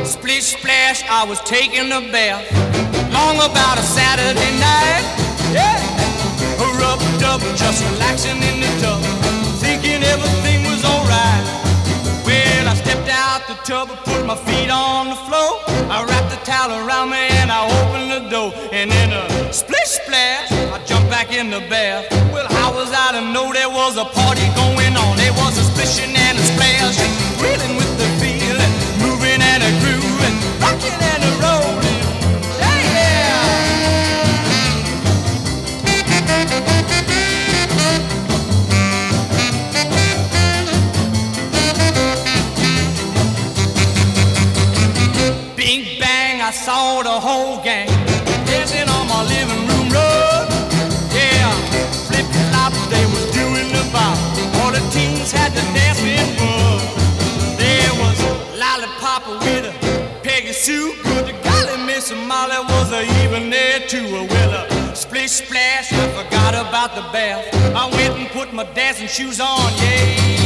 Splish splash, I was taking a bath. Long about a Saturday night. Yeah. Rubbed up, just relaxing in the tub, thinking everything was alright. Well, I stepped out the tub and put my feet on the floor. I wrapped the towel around me and I opened the door. And in a splish splash, I jumped back in the bath. Well, how was I to know there was a party going on? There was a splishing and a splash, reeling with the feeling, moving and a grooving, rocking and a rolling. Yeah! Bing bang, I saw the whole gang dancing on my living room rug. Yeah, flip flop, they was doing the bop. All the teens had the dancing bug. There was Lollipop with a Peggy Sue. Good to golly, Miss Molly was even there too. Well, a splish splash, I forgot about the bath. I went and put my dancing shoes on, yeah.